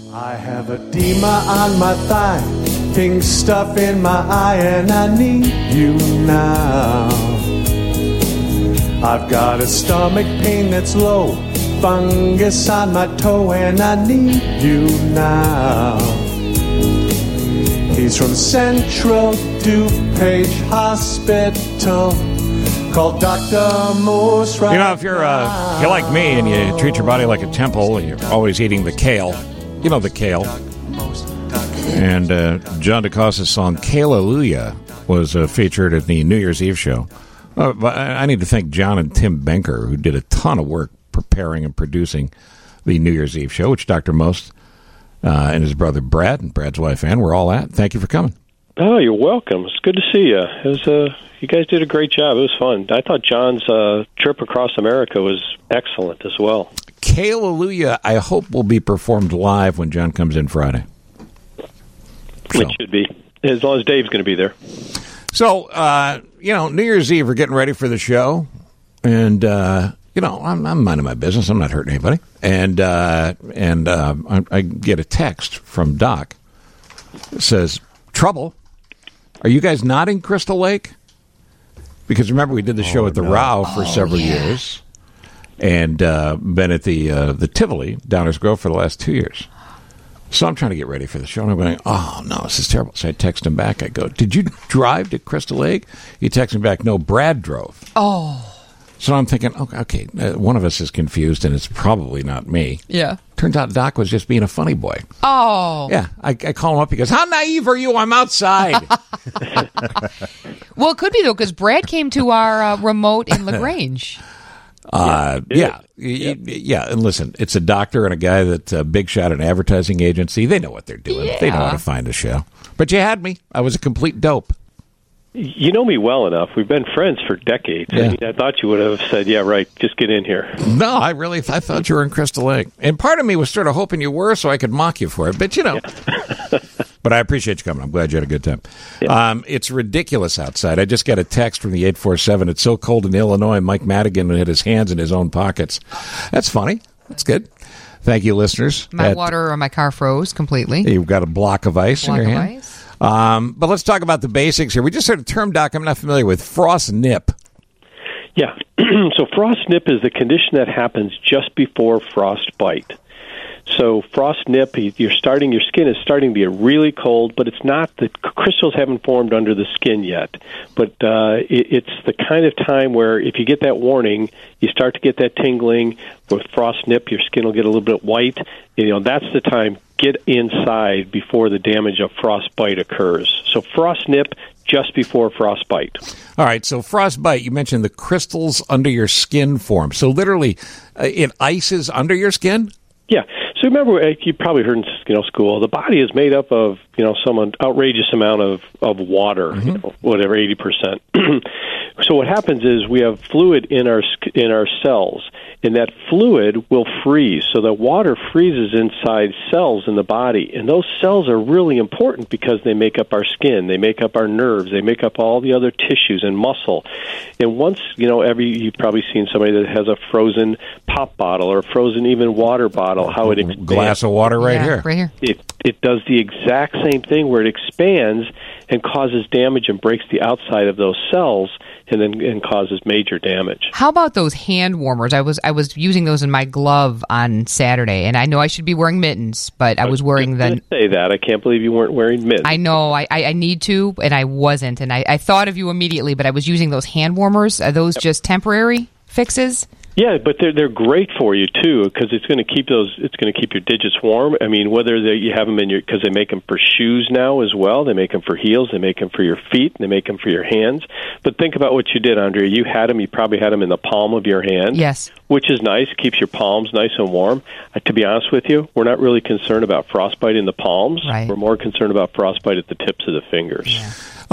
I have edema on my thigh, pink stuff in my eye, and I need you now. I've got a stomach pain that's low, fungus on my toe, and I need you now. He's from Central DuPage Hospital, called Dr. Moose right now. If you're like me and you treat your body like a temple, you're always eating the kale. You know the kale. And John DeCosta's song Kale-Alleluia was featured at the New Year's Eve show. But I need to thank John and Tim Benker, who did a ton of work preparing and producing the New Year's Eve show, which Dr. Most and his brother Brad and Brad's wife Ann were all at. Thank you for coming. Oh, you're welcome. It's good to see you. You guys did a great job. It was fun. I thought John's trip across America was excellent as well. Kale-Alleluia, I hope, will be performed live when John comes in Friday. So. It should be, as long as Dave's going to be there. So, New Year's Eve, we're getting ready for the show, and, I'm minding my business. I'm not hurting anybody. And I get a text from Doc that says, "Trouble? Are you guys not in Crystal Lake?" Because remember, we did the show at the Row for several years, and been at the Tivoli, Downers Grove, for the last 2 years. So I'm trying to get ready for the show, and I'm going, oh, no, this is terrible. So I text him back. I go, "Did you drive to Crystal Lake?" He texts me back, "No, Brad drove." Oh. So I'm thinking, okay, one of us is confused, and it's probably not me. Yeah. Turns out Doc was just being a funny boy. Oh. Yeah. I call him up. He goes, "How naive are you? I'm outside." Well, it could be, though, because Brad came to our remote in LaGrange. Yeah. And listen, it's a doctor and a guy that big shot an advertising agency. They know what they're doing. Yeah. They know how to find a show. But you had me. I was a complete dope. You know me well enough. We've been friends for decades. Yeah. I mean, I thought you would have said, "Yeah, right, just get in here." No, I thought you were in Crystal Lake. And part of me was sort of hoping you were so I could mock you for it. But, But I appreciate you coming. I'm glad you had a good time. Yeah. It's ridiculous outside. I just got a text from the 847. "It's so cold in Illinois, Mike Madigan had his hands in his own pockets." That's funny. That's good. Thank you, listeners. My water on my car froze completely. You've got a block of ice in your hand. Ice. But let's talk about the basics here. We just heard a term, Doc, I'm not familiar with, frostnip. Yeah. So frostnip is the condition that happens just before frostbite. So frostnip, your skin is starting to get really cold, but it's not, the crystals haven't formed under the skin yet. But it's the kind of time where if you get that warning, you start to get that tingling. With frostnip, your skin will get a little bit white. That's the time. Get inside before the damage of frostbite occurs. So frostnip just before frostbite. All right, so frostbite, you mentioned the crystals under your skin form. So literally, it ices under your skin? Yeah. So remember, you probably heard in school, the body is made up of some outrageous amount of water, whatever, 80%. So what happens is we have fluid in our cells, and that fluid will freeze. So the water freezes inside cells in the body, and those cells are really important because they make up our skin, they make up our nerves, they make up all the other tissues and muscle. And once you've probably seen somebody that has a frozen pop bottle or a frozen even water bottle, how it expands. Glass of water right here. It does the exact same thing where it expands and causes damage and breaks the outside of those cells and causes major damage. How about those hand warmers? I was using those in my glove on Saturday, and I know I should be wearing mittens, but I was wearing them. I didn't say that. I can't believe you weren't wearing mittens. I know. I need to, and I wasn't. And I thought of you immediately, but I was using those hand warmers. Are those just temporary fixes? Yeah, but they're great for you too because it's going to keep your digits warm. I mean, whether you have them because they make them for shoes now as well. They make them for heels. They make them for your feet. They make them for your hands. But think about what you did, Andrea. You had them. You probably had them in the palm of your hand. Yes, which is nice. Keeps your palms nice and warm. To be honest with you, we're not really concerned about frostbite in the palms. Right. We're more concerned about frostbite at the tips of the fingers. Yeah.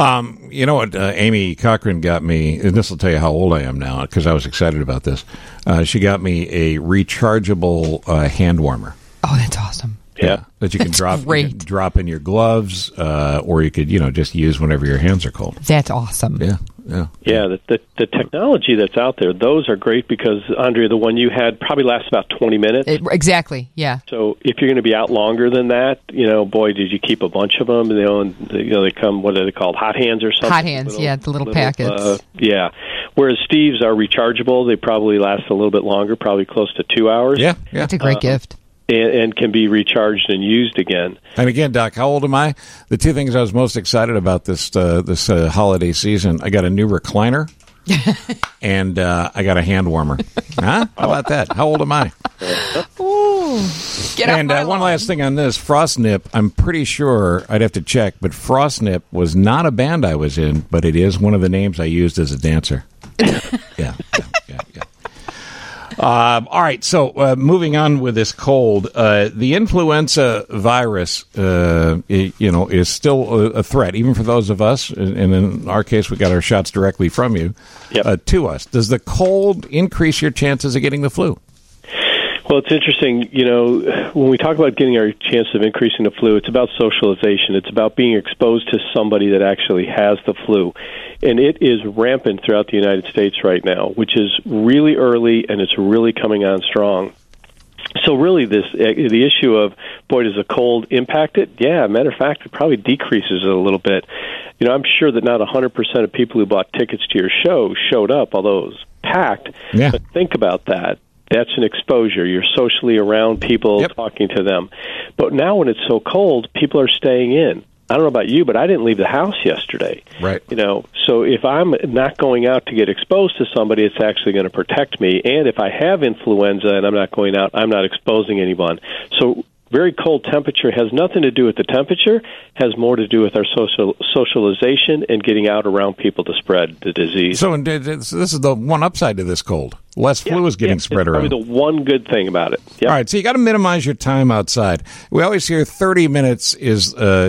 You know what Amy Cochran got me, and this will tell you how old I am now because I was excited about this. She got me a rechargeable hand warmer. Oh, that's awesome. that you can great. drop in your gloves, or you could just use whenever your hands are cold. That's awesome. Yeah. The technology that's out there, those are great because, Andrea, the one you had probably lasts about 20 minutes. Exactly, yeah. So if you're going to be out longer than that, boy, did you keep a bunch of them. They come, what are they called, hot hands or something? Hot hands, the little packets. Whereas Steve's are rechargeable. They probably last a little bit longer, probably close to 2 hours. Yeah. That's a great gift. And can be recharged and used again. And again, Doc, how old am I? The two things I was most excited about this holiday season, I got a new recliner, and I got a hand warmer. Huh? How about that? How old am I? Ooh, get and one last thing on this, Frostnip, I'm pretty sure, I'd have to check, but Frostnip was not a band I was in, but it is one of the names I used as a dancer. Yeah. All right, so moving on with this cold, the influenza virus, is still a threat, even for those of us, and in our case, we got our shots directly from you, to us. Does the cold increase your chances of getting the flu? Well, it's interesting, when we talk about getting our chance of increasing the flu, it's about socialization. It's about being exposed to somebody that actually has the flu. And it is rampant throughout the United States right now, which is really early, and it's really coming on strong. So really, the issue of, boy, does the cold impact it? Yeah, matter of fact, it probably decreases it a little bit. I'm sure that not 100% of people who bought tickets to your show showed up, although it was packed. Yeah. But think about that. That's an exposure. You're socially around people, talking to them. But now when it's so cold, people are staying in. I don't know about you, but I didn't leave the house yesterday. Right. So if I'm not going out to get exposed to somebody, it's actually going to protect me. And if I have influenza and I'm not going out, I'm not exposing anyone. So very cold temperature has nothing to do with the temperature, has more to do with our socialization and getting out around people to spread the disease. So this is the one upside to this cold. Less flu is getting spread around. Probably the one good thing about it. Yep. All right, so you got to minimize your time outside. We always hear 30 minutes is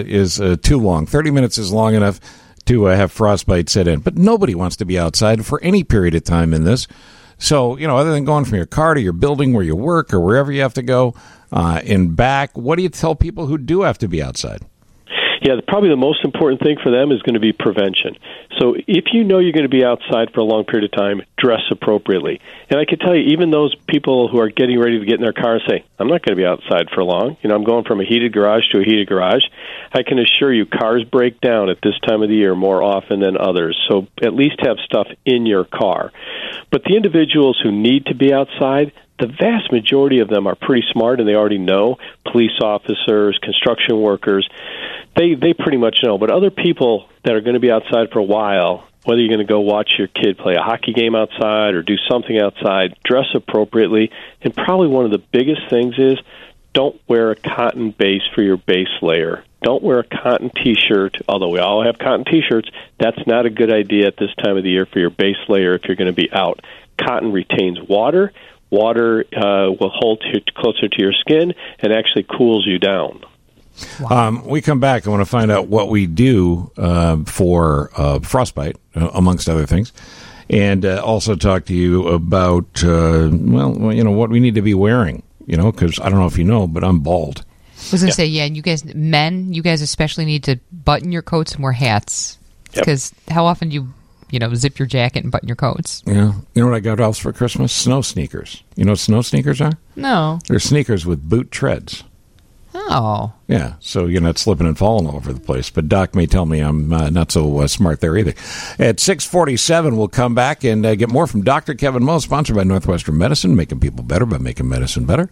too long. 30 minutes is long enough to have frostbite set in. But nobody wants to be outside for any period of time in this. So, other than going from your car to your building where you work or wherever you have to go and back, what do you tell people who do have to be outside? Yeah, probably the most important thing for them is going to be prevention. So if you know you're going to be outside for a long period of time, dress appropriately. And I can tell you, even those people who are getting ready to get in their car and say, I'm not going to be outside for long. I'm going from a heated garage to a heated garage. I can assure you cars break down at this time of the year more often than others. So at least have stuff in your car. But the individuals who need to be outside, the vast majority of them are pretty smart and they already know. Police officers, construction workers, they pretty much know. But other people that are going to be outside for a while, whether you're going to go watch your kid play a hockey game outside or do something outside, dress appropriately. And probably one of the biggest things is don't wear a cotton base for your base layer. Don't wear a cotton T-shirt, although we all have cotton T-shirts. That's not a good idea at this time of the year for your base layer if you're going to be out. Cotton retains water. Water will hold closer to your skin and actually cools you down. Wow. We come back. I want to find out what we do for frostbite, amongst other things, and also talk to you about, what we need to be wearing, because I don't know if you know, but I'm bald. I was going to say, and you guys especially need to button your coats and wear hats, because how often do you zip your jacket and button your coats? Yeah. You know what I got else for Christmas? Snow sneakers. You know what snow sneakers are? No. They're sneakers with boot treads. Oh. Yeah, so you're not slipping and falling all over the place. But Doc may tell me I'm not so smart there either. At 6:47, we'll come back and get more from Dr. Kevin Moe, sponsored by Northwestern Medicine, making people better by making medicine better.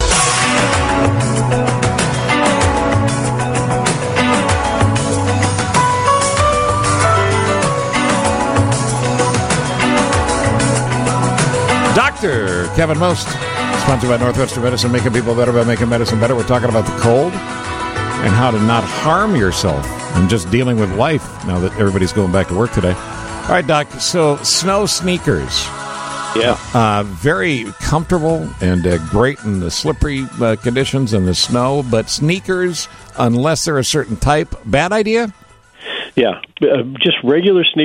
Dr. Kevin Most, sponsored by Northwestern Medicine, making people better by making medicine better. We're talking about the cold and how to not harm yourself and just dealing with life now that everybody's going back to work today. All right, Doc, so snow sneakers. Yeah. Very comfortable and great in the slippery conditions and the snow, but sneakers, unless they're a certain type, bad idea? Yeah, just regular sneakers,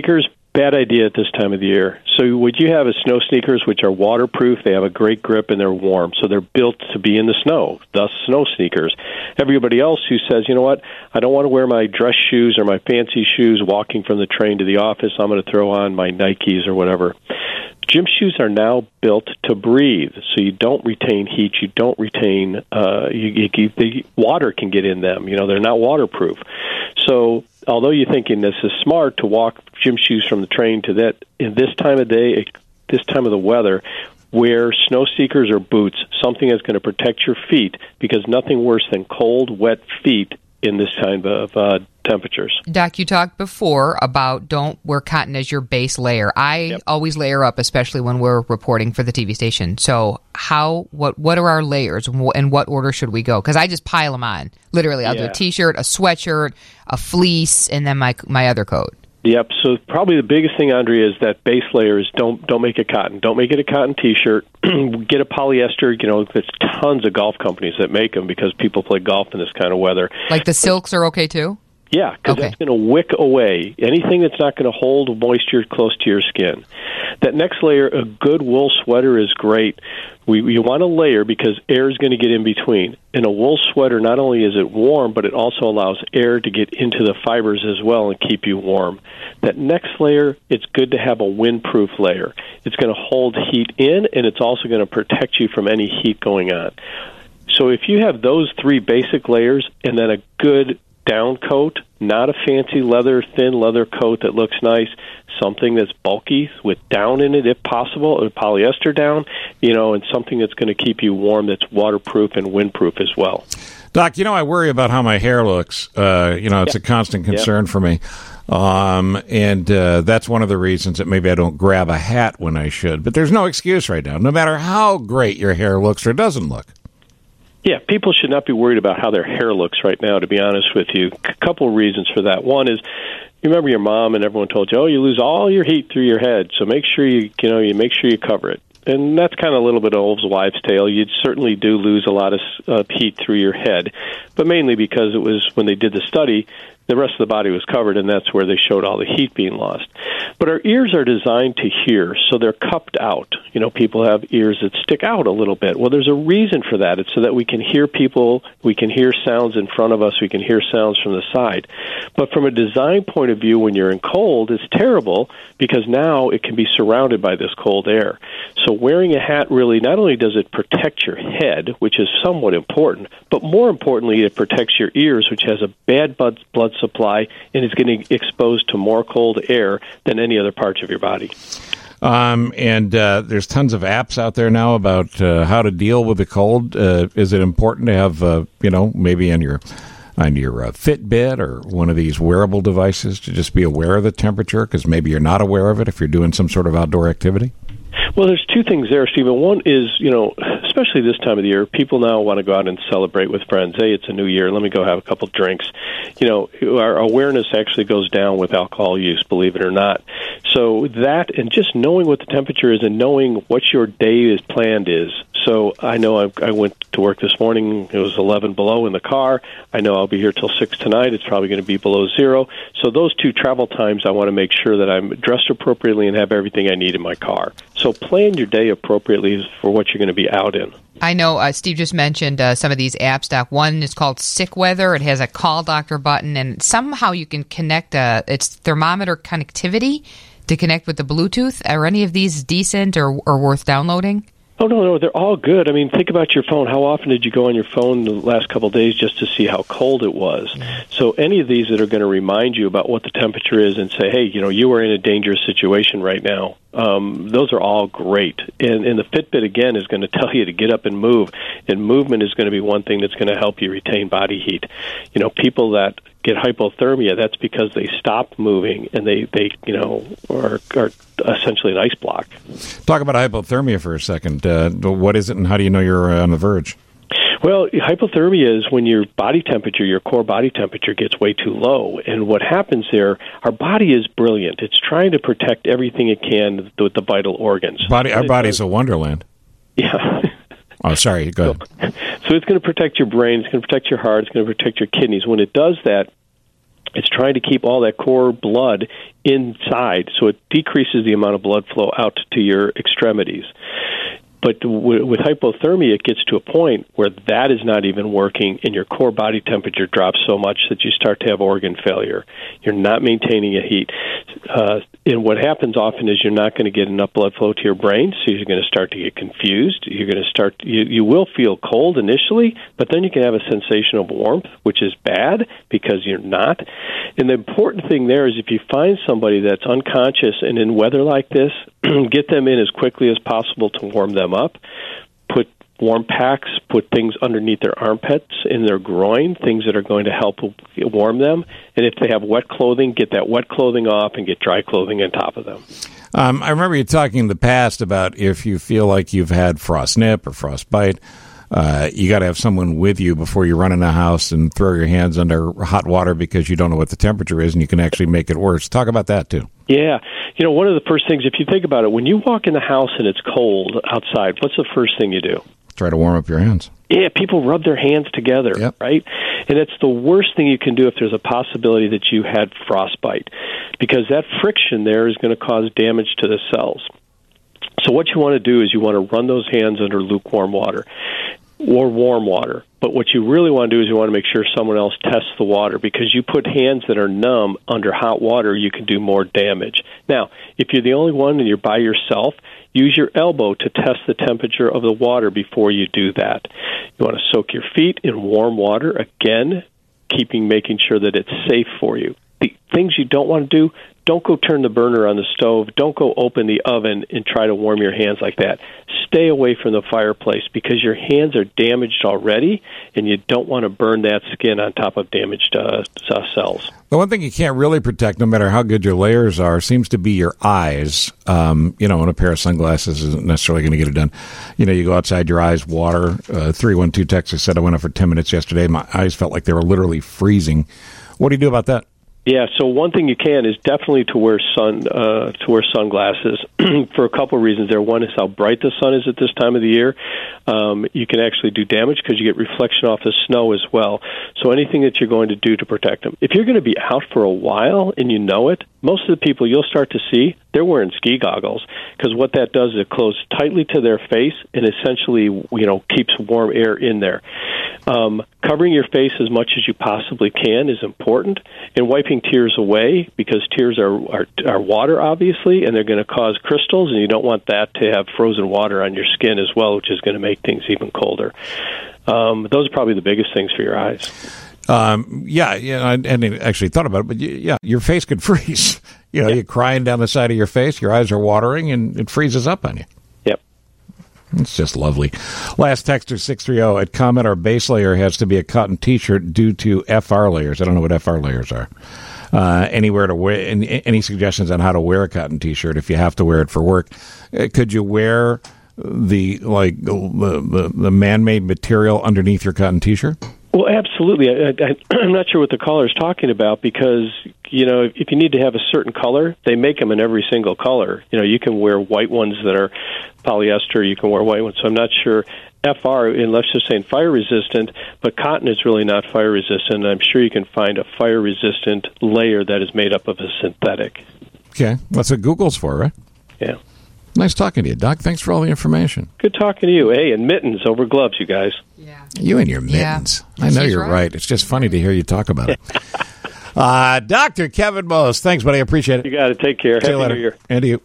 Bad idea at this time of the year. So what you have is snow sneakers, which are waterproof. They have a great grip and they're warm. So they're built to be in the snow, thus snow sneakers. Everybody else who says, you know what, I don't want to wear my dress shoes or my fancy shoes walking from the train to the office. I'm going to throw on my Nikes or whatever. Gym shoes are now built to breathe, so you don't retain heat. You don't retain the water can get in them. They're not waterproof. So although you're thinking this is smart to walk gym shoes from the train to that, in this time of day, this time of the weather, wear snow sneakers or boots, something that's going to protect your feet, because nothing worse than cold, wet feet in this kind of temperatures. Doc, you talked before about don't wear cotton as your base layer. I always layer up, especially when we're reporting for the TV station. So what are our layers, and what order should we go? Because I just pile them on. Literally, I'll do a T-shirt, a sweatshirt, a fleece, and then my other coat. Yep. So probably the biggest thing, Andrea, is that base layer is don't make it cotton. Don't make it a cotton T-shirt. Get a polyester. There's tons of golf companies that make them because people play golf in this kind of weather. Like the silks are okay too? Yeah, because that's going to wick away anything that's not going to hold moisture close to your skin. That next layer, a good wool sweater is great. You want a layer because air is going to get in between. In a wool sweater, not only is it warm, but it also allows air to get into the fibers as well and keep you warm. That next layer, it's good to have a windproof layer. It's going to hold heat in, and it's also going to protect you from any heat going on. So if you have those three basic layers and then a good down coat, not a fancy thin leather coat that looks nice, something that's bulky with down in it if possible, or polyester down, and something that's going to keep you warm, that's waterproof and windproof as well. Doc, I worry about how my hair looks. It's a constant concern for me. And that's one of the reasons that maybe I don't grab a hat when I should. But there's no excuse right now, no matter how great your hair looks or doesn't look. Yeah, people should not be worried about how their hair looks right now, to be honest with you. A couple of reasons for that. One is, you remember your mom and everyone told you, you lose all your heat through your head, so make sure you make sure you cover it. And that's kind of a little bit of old wives' tale. You certainly do lose a lot of heat through your head, but mainly because it was when they did the study, the rest of the body was covered, and that's where they showed all the heat being lost. But our ears are designed to hear, so they're cupped out. People have ears that stick out a little bit. Well, there's a reason for that. It's so that we can hear people, we can hear sounds in front of us, we can hear sounds from the side. But from a design point of view, when you're in cold, it's terrible because now it can be surrounded by this cold air. So wearing a hat really, not only does it protect your head, which is somewhat important, but more importantly, it protects your ears, which has a bad blood supply and is getting exposed to more cold air than any other parts of your body. And there's tons of apps out there now about how to deal with the cold. Is it important to have, maybe on your Fitbit or one of these wearable devices to just be aware of the temperature? Because maybe you're not aware of it if you're doing some sort of outdoor activity. Well, there's two things there, Stephen. One is, especially this time of the year, people now want to go out and celebrate with friends. Hey, it's a new year. Let me go have a couple drinks. Our awareness actually goes down with alcohol use, believe it or not. So that, and just knowing what the temperature is and knowing what your day is planned is. So I know I went to work this morning. It was 11 below in the car. I know I'll be here till 6 tonight. It's probably going to be below zero. So those two travel times, I want to make sure that I'm dressed appropriately and have everything I need in my car. So plan your day appropriately for what you're going to be out in. I know Steve just mentioned some of these apps, Doc. One is called Sick Weather. It has a call doctor button, and somehow you can connect it's thermometer connectivity to connect with the Bluetooth. Are any of these decent or worth downloading? Oh, no, they're all good. I mean, think about your phone. How often did you go on your phone the last couple of days just to see how cold it was? So any of these that are going to remind you about what the temperature is and say, hey, you are in a dangerous situation right now, those are all great. And the Fitbit, again, is going to tell you to get up and move. And movement is going to be one thing that's going to help you retain body heat. People that get hypothermia, that's because they stop moving and they are essentially an ice block. Talk about hypothermia for a second. What is it, and how do you know you're on the verge? Well, hypothermia is when your body temperature, your core body temperature, gets way too low. And what happens there, our body is brilliant. It's trying to protect everything it can with the vital organs. Our body's a wonderland. Yeah. Oh, sorry. Go ahead. So it's going to protect your brain. It's going to protect your heart. It's going to protect your kidneys. When it does that, It's trying to keep all that core blood inside, so it decreases the amount of blood flow out to your extremities. But with hypothermia, it gets to a point where that is not even working, and your core body temperature drops so much that you start to have organ failure. You're not maintaining a heat. And what happens often is you're not going to get enough blood flow to your brain, so you're going to start to get confused. You're going to start. You will feel cold initially, but then you can have a sensation of warmth, which is bad because you're not. And the important thing there is if you find somebody that's unconscious and in weather like this, get them in as quickly as possible to warm them up. Put warm packs, put things underneath their armpits, in their groin, things that are going to help warm them. And if they have wet clothing, get that wet clothing off and get dry clothing on top of them. I remember you talking in the past about if you feel like you've had frostnip or frostbite, you got to have someone with you before you run in the house and throw your hands under hot water because you don't know what the temperature is and you can actually make it worse. Talk about that, too. Yeah. One of the first things, if you think about it, when you walk in the house and it's cold outside, what's the first thing you do? Try to warm up your hands. Yeah, people rub their hands together, yep. Right? And it's the worst thing you can do if there's a possibility that you had frostbite, because that friction there is going to cause damage to the cells. So what you want to do is you want to run those hands under lukewarm water or warm water. But what you really want to do is you want to make sure someone else tests the water, because you put hands that are numb under hot water, you can do more damage. Now, if you're the only one and you're by yourself, use your elbow to test the temperature of the water before you do that. You want to soak your feet in warm water, again, making sure that it's safe for you. The things you don't want to do, don't go turn the burner on the stove. Don't go open the oven and try to warm your hands like that. Stay away from the fireplace because your hands are damaged already, and you don't want to burn that skin on top of damaged cells. The one thing you can't really protect, no matter how good your layers are, seems to be your eyes. And a pair of sunglasses isn't necessarily going to get it done. You go outside, your eyes water. 312 Texas said I went up for 10 minutes yesterday. My eyes felt like they were literally freezing. What do you do about that? Yeah, so one thing you can is definitely to wear sunglasses for a couple of reasons there. One is how bright the sun is at this time of the year. You can actually do damage because you get reflection off the snow as well. So anything that you're going to do to protect them. If you're going to be out for a while and you know it, most of the people you'll start to see, they're wearing ski goggles, because what that does is it closes tightly to their face and essentially, keeps warm air in there. Covering your face as much as you possibly can is important, and wiping tears away, because tears are water, obviously, and they're going to cause crystals, and you don't want that to have frozen water on your skin as well, which is going to make things even colder. Those are probably the biggest things for your eyes. I hadn't actually thought about it, but your face could freeze. You're crying down the side of your face, your eyes are watering, and it freezes up on you. Yep. It's just lovely. Last texter 630 at comment, our base layer has to be a cotton T-shirt due to FR layers. I don't know what FR layers are. Anywhere to wear? Any suggestions on how to wear a cotton T-shirt if you have to wear it for work? Could you wear the man-made material underneath your cotton T-shirt? Well, absolutely. I'm not sure what the caller is talking about, because, if you need to have a certain color, they make them in every single color. You can wear white ones that are polyester. You can wear white ones. So I'm not sure FR, and let's just say fire-resistant, but cotton is really not fire-resistant. I'm sure you can find a fire-resistant layer that is made up of a synthetic. Okay. That's what Google's for, right? Yeah. Nice talking to you, Doc. Thanks for all the information. Good talking to you. Hey, and mittens over gloves, you guys. Yeah. You and your mittens. Yeah. I know you're right. It's just funny to hear you talk about it. Dr. Kevin Most. Thanks, buddy. I appreciate it. You got it. Take care. See you later. New Year. And to you.